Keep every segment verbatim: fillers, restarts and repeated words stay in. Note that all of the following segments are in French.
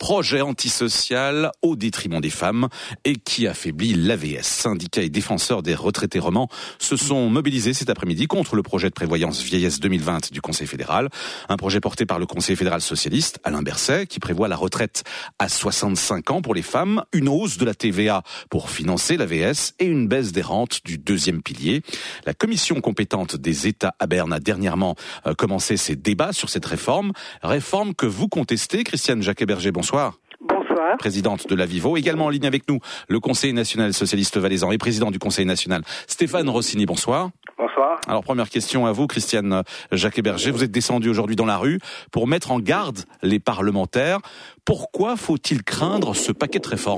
projet antisocial au détriment des femmes et qui affaiblit l'A V S. Syndicats et défenseurs des retraités romans se sont mobilisés cet après-midi contre le projet de prévoyance vieillesse deux mille vingt du Conseil fédéral. Un projet porté par le conseiller fédéral socialiste, Alain Berset, qui prévoit la retraite à soixante-cinq ans pour les femmes, une hausse de la T V A pour financer l'A V S et une baisse des rentes du deuxième pilier. La commission compétente des États à Berne a dernièrement euh, commencé ses débats sur cette réforme. Réforme que vous contestez, Christiane Jacquet-Berger, bonsoir. Bonsoir. Présidente de la Vivo. Également en ligne avec nous, le conseiller national socialiste valaisan et président du conseil national, Stéphane Rossini, bonsoir. Bonsoir. Alors première question à vous, Christiane Jacquet-Berger. Vous êtes descendu aujourd'hui dans la rue pour mettre en garde les parlementaires. Pourquoi faut-il craindre ce paquet de réformes ?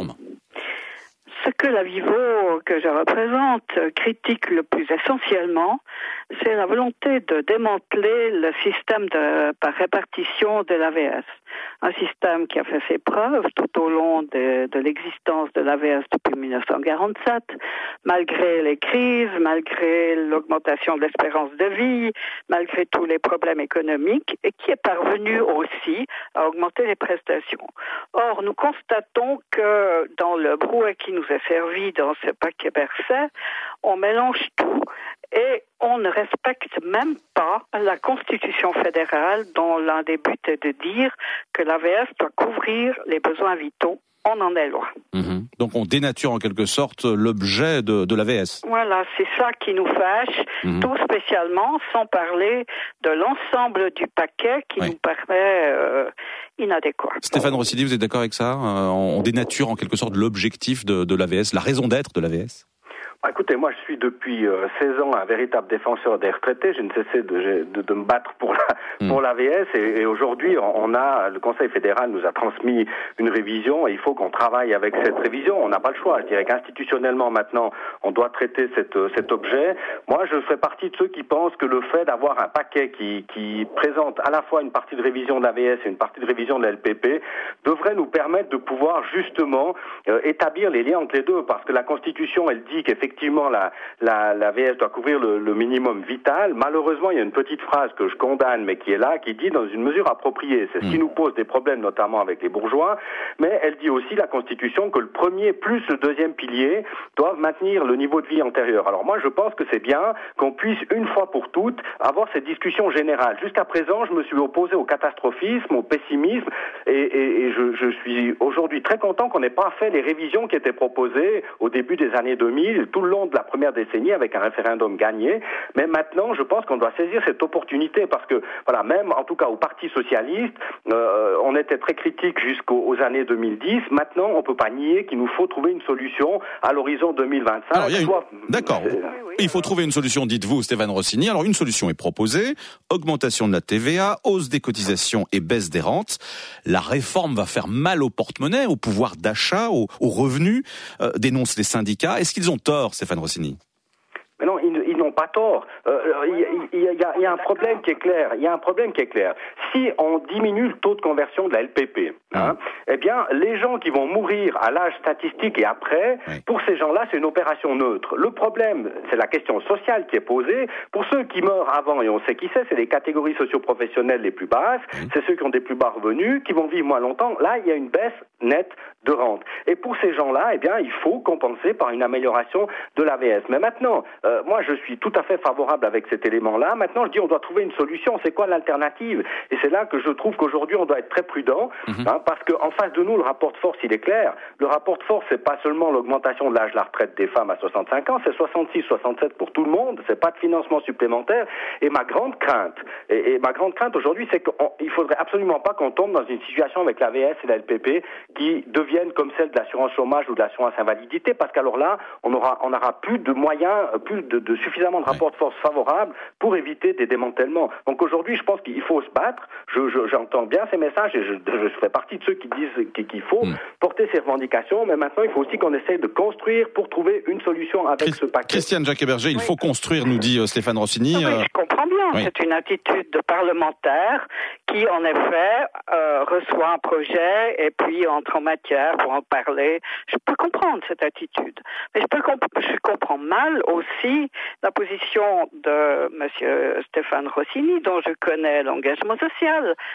Ce que la Vivo, que je représente, critique le plus essentiellement, c'est la volonté de démanteler le système de, par répartition de l'A V S. Un système qui a fait ses preuves tout au long de, de l'existence de l'A V S depuis dix-neuf cent quarante-sept, malgré les crises, malgré l'augmentation de l'espérance de vie, malgré tous les problèmes économiques, et qui est parvenu aussi à augmenter les prestations. Or, nous constatons que dans le brouet qui nous est servi dans ce paquet Berset, on mélange tout et on ne respecte même pas la Constitution fédérale dont l'un des buts est de dire que l'A V S doit couvrir les besoins vitaux. On en est loin. Mmh. Donc on dénature en quelque sorte l'objet de, de l'A V S. Voilà, c'est ça qui nous fâche, mmh. tout spécialement, sans parler de l'ensemble du paquet qui oui. nous paraît euh, inadéquat. Stéphane Rossini, vous êtes d'accord avec ça ? euh, On dénature en quelque sorte l'objectif de, de l'A V S, la raison d'être de l'A V S ? Bah, écoutez, moi je suis depuis euh, seize ans un véritable défenseur des retraités. J'ai ne cessé de, de, de me battre pour la, mmh. pour l'A V S et, et aujourd'hui on a, le Conseil fédéral nous a transmis une révision et il faut qu'on travaille avec cette révision. On n'a pas le choix. Je dirais qu'institutionnellement maintenant on doit traiter cette, cet objet. Moi je fais partie de ceux qui pensent que le fait d'avoir un paquet qui, qui présente à la fois une partie de révision de l'A V S et une partie de révision de la L P P devrait nous permettre de pouvoir justement euh, établir les liens entre les deux parce que la Constitution elle dit qu'effectivement Effectivement, la, la, la V S doit couvrir le, le minimum vital. Malheureusement, il y a une petite phrase que je condamne, mais qui est là, qui dit dans une mesure appropriée. C'est ce qui nous pose des problèmes, notamment avec les bourgeois. Mais elle dit aussi, la Constitution, que le premier plus le deuxième pilier doivent maintenir le niveau de vie antérieur. Alors moi, je pense que c'est bien qu'on puisse, une fois pour toutes, avoir cette discussion générale. Jusqu'à présent, je me suis opposé au catastrophisme, au pessimisme, et, et, et je, je suis aujourd'hui très content qu'on n'ait pas fait les révisions qui étaient proposées au début des années deux mille, tout le long de la première décennie avec un référendum gagné. Mais maintenant, je pense qu'on doit saisir cette opportunité parce que, voilà, même en tout cas au Parti socialiste, euh, on était très critique jusqu'aux années deux mille dix. Maintenant, on ne peut pas nier qu'il nous faut trouver une solution à l'horizon deux mille vingt-cinq. Alors, il y a une... Soit... D'accord. Oui, oui, il faut trouver une solution, dites-vous, Stéphane Rossini. Alors, une solution est proposée. Augmentation de la T V A, hausse des cotisations et baisse des rentes. La réforme va faire mal au porte-monnaie, au pouvoir d'achat, aux, aux revenus, euh, dénoncent les syndicats. Est-ce qu'ils ont tort, Stéphane Rossini ? Mais non, ils, ils n'ont pas tort. Euh, il, y a, il, y a, il y a un problème qui est clair. Il y a un problème qui est clair. Si on diminue le taux de conversion de la L P P, hein, eh bien, les gens qui vont mourir à l'âge statistique et après, oui. pour ces gens-là, c'est une opération neutre. Le problème, c'est la question sociale qui est posée. Pour ceux qui meurent avant, et on sait qui c'est, c'est les catégories socio-professionnelles les plus basses, oui. c'est ceux qui ont des plus bas revenus, qui vont vivre moins longtemps. Là, il y a une baisse nette de rente. Et pour ces gens-là, eh bien, il faut compenser par une amélioration de l'A V S. Mais maintenant, euh, moi, je suis tout à fait favorable avec cet élément-là. Maintenant, je dis, on doit trouver une solution. C'est quoi l'alternative ? Et c'est là que je trouve qu'aujourd'hui, on doit être très prudent, mmh. hein, parce qu'en face de nous, le rapport de force, il est clair. Le rapport de force, c'est pas seulement l'augmentation de l'âge de la retraite des femmes à soixante-cinq ans, c'est soixante-six, soixante-sept pour tout le monde. C'est pas de financement supplémentaire. Et ma grande crainte, et, et ma grande crainte aujourd'hui, c'est qu'il faudrait absolument pas qu'on tombe dans une situation avec l'A V S et la L P P qui deviennent comme celle de l'assurance chômage ou de l'assurance invalidité, parce qu'alors là, on aura, on aura plus de moyens, plus de, de suffisamment de rapports de force favorables pour éviter des démantèlements. Donc aujourd'hui, je pense qu'il faut se battre. Je, je, j'entends bien ces messages et je, je fais partie de ceux qui disent qu'il faut mmh. porter ces revendications, mais maintenant, il faut aussi qu'on essaye de construire pour trouver une solution avec Christ- ce paquet. Christiane Jacquet-Berger, il oui. faut construire, nous dit euh, Stéphane Rossini. Oui, euh... je comprends bien. Oui. C'est une attitude de parlementaire qui, en effet, euh, reçoit un projet et puis entre en matière pour en parler. Je peux comprendre cette attitude. Mais je, peux comp- je comprends mal aussi la position de M. Stéphane Rossini, dont je connais l'engagement social.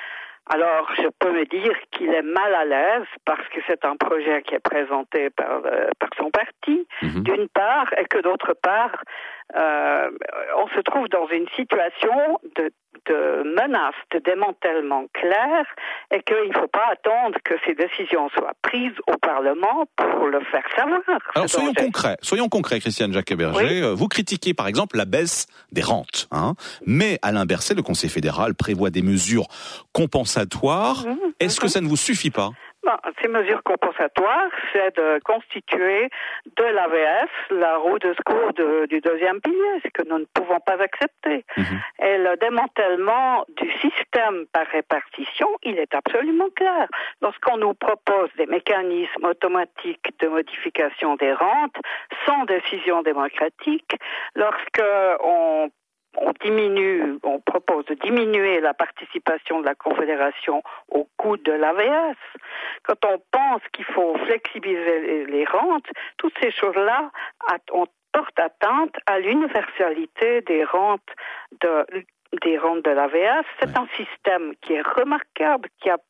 Alors, je peux me dire qu'il est mal à l'aise parce que c'est un projet qui est présenté par, euh, par son parti, mmh. d'une part, et que d'autre part, euh, on se trouve dans une situation de, de menace, de démantèlement clair, et qu'il ne faut pas attendre que ces décisions soient prises au Parlement pour le faire savoir. Alors, soyons danger. concrets, soyons concrets, Christiane Jacquet-Berger. Oui. Vous critiquez, par exemple, la baisse des rentes, hein, mais Alain Berset, le Conseil fédéral, prévoit des mesures compensatoires. Mmh, Est-ce mmh. que ça ne vous suffit pas? Bon, ces mesures compensatoires, c'est de constituer de l'A V S la roue de secours de, du deuxième pilier, ce que nous ne pouvons pas accepter. Mmh. Et le démantèlement du système par répartition, il est absolument clair. Lorsqu'on nous propose des mécanismes automatiques de modification des rentes, sans décision démocratique, lorsque on On diminue, on propose de diminuer la participation de la Confédération au coût de l'A V S. Quand on pense qu'il faut flexibiliser les rentes, toutes ces choses-là on porte atteinte à l'universalité des rentes de, des rentes de l'A V S. C'est un système qui est remarquable, qui a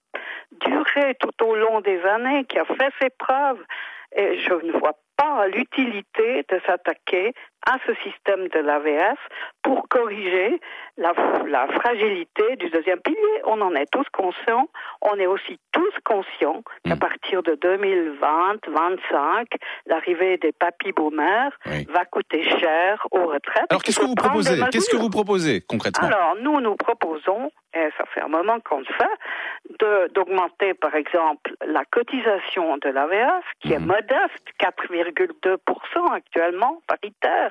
duré tout au long des années, qui a fait ses preuves. Et je ne vois pas l'utilité de s'attaquer à ce système de l'A V S pour corriger la, la fragilité du deuxième pilier. On en est tous conscients. On est aussi tous conscients qu'à partir de deux mille vingt, vingt-cinq, l'arrivée des papy boomers oui. va coûter cher aux retraites. Alors qu'est-ce que vous proposez Qu'est-ce que vous proposez concrètement? Alors nous, nous proposons, et ça fait un moment qu'on le fait, de, d'augmenter par exemple la cotisation de l'A V S, qui mmh. est modeste, quatre virgule deux pour cent actuellement, paritaire.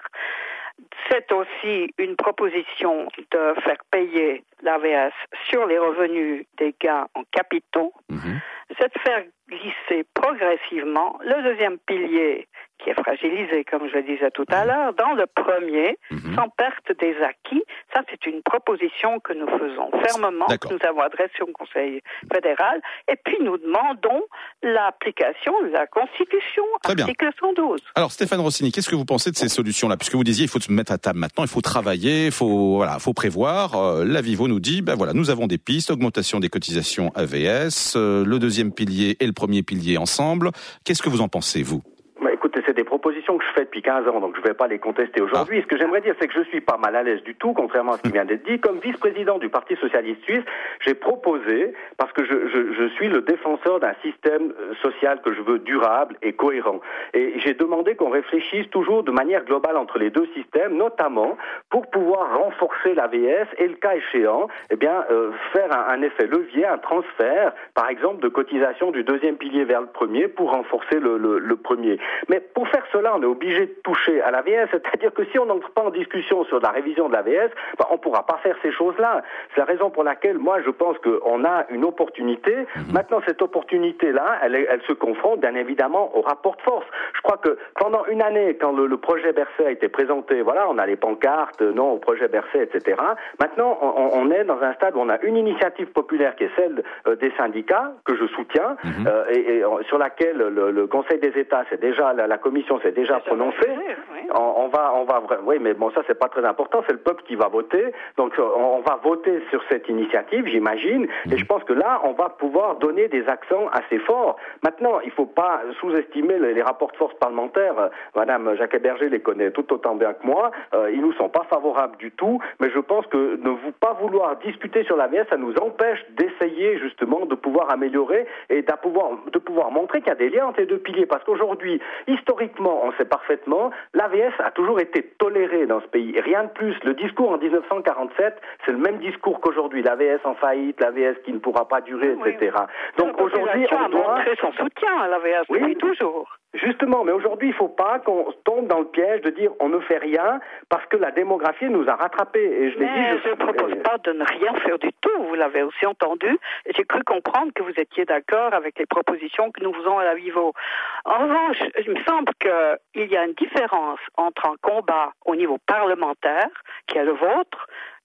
C'est aussi une proposition de faire payer l'A V S sur les revenus des gains en capitaux. Mmh. C'est de faire glisser progressivement le deuxième pilier, qui est fragilisé, comme je le disais tout à l'heure, dans le premier, mmh. sans perte des acquis. Ça, c'est une proposition que nous faisons fermement, D'accord. que nous avons adressée au Conseil fédéral, et puis nous demandons l'application de la Constitution, Très article bien. cent douze. Alors, Stéphane Rossini, qu'est-ce que vous pensez de ces solutions-là? Puisque vous disiez, il faut se mettre à table maintenant, il faut travailler, il faut, voilà, faut prévoir. Euh, la Vivo nous dit, ben voilà, nous avons des pistes, augmentation des cotisations A V S, euh, le deuxième pilier et le premier pilier ensemble. Qu'est-ce que vous en pensez, vous? C'est des propositions que je fais depuis quinze ans, donc je ne vais pas les contester aujourd'hui. Ah. Ce que j'aimerais dire, c'est que je ne suis pas mal à l'aise du tout, contrairement à ce qui vient d'être dit. Comme vice-président du Parti socialiste suisse, j'ai proposé, parce que je, je, je suis le défenseur d'un système social que je veux durable et cohérent. Et j'ai demandé qu'on réfléchisse toujours de manière globale entre les deux systèmes, notamment pour pouvoir renforcer l'A V S et, le cas échéant, eh bien, euh, faire un, un effet levier, un transfert, par exemple, de cotisation du deuxième pilier vers le premier pour renforcer le, le, le premier. Mais pour faire cela, on est obligé de toucher à l'A V S, c'est-à-dire que si on n'entre pas en discussion sur la révision de l'A V S, ben, on ne pourra pas faire ces choses-là. C'est la raison pour laquelle, moi, je pense qu'on a une opportunité. Mmh. Maintenant, cette opportunité-là, elle, est, elle se confronte, bien évidemment, au rapport de force. Je crois que pendant une année, quand le, le projet Berset a été présenté, voilà, on a les pancartes, non au projet Berset, et cetera. Maintenant, on, on est dans un stade où on a une initiative populaire qui est celle euh, des syndicats, que je soutiens, mmh. euh, et, et sur laquelle le, le Conseil des États, c'est déjà la, la commission s'est déjà prononcée. Oui. On, on va, on va, oui, mais bon, ça c'est pas très important. C'est le peuple qui va voter. Donc, on, on va voter sur cette initiative, j'imagine. Mmh. Et je pense que là, on va pouvoir donner des accents assez forts. Maintenant, il faut pas sous-estimer les, les rapports de force parlementaires. Madame Jacquet-Berger les connaît tout autant bien que moi. Euh, ils nous sont pas favorables du tout. Mais je pense que ne vous pas vouloir discuter sur l'A V S, ça nous empêche d'essayer justement de pouvoir améliorer et de pouvoir, de pouvoir montrer qu'il y a des liens entre les deux piliers. Parce qu'aujourd'hui, historiquement, on sait parfaitement, l'A V S a toujours été toléré dans ce pays. Et rien de plus. Le discours en dix-neuf cent quarante-sept, c'est le même discours qu'aujourd'hui. L'A V S en faillite, l'A V S qui ne pourra pas durer, oui, et cetera. Oui. Donc aujourd'hui, on doit montrer son soutien à l'A V S, oui, depuis toujours. Justement, mais aujourd'hui, il ne faut pas qu'on tombe dans le piège de dire on ne fait rien parce que la démographie nous a rattrapés. Et je l'ai mais dit, je ne propose pas de ne rien faire du tout, vous l'avez aussi entendu. J'ai cru comprendre que vous étiez d'accord avec les propositions que nous faisons à la Vivo. En revanche, il me semble qu'il y a une différence entre un combat au niveau parlementaire, qui est le vôtre,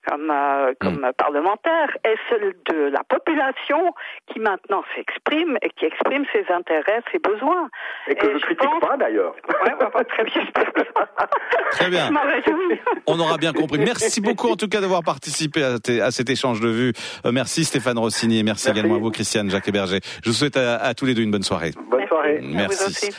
comme, euh, comme mmh. parlementaire, est celle de la population qui maintenant s'exprime et qui exprime ses intérêts, ses besoins. Et que et je ne critique pense... pas d'ailleurs. Ouais, ouais, très bien. Très bien. On aura bien compris. Merci beaucoup en tout cas d'avoir participé à, t- à cet échange de vues. Euh, merci Stéphane Rossini et merci, merci également à vous Christiane Jacques-Berger. Je vous souhaite à, à tous les deux une bonne soirée. Bonne soirée. Merci.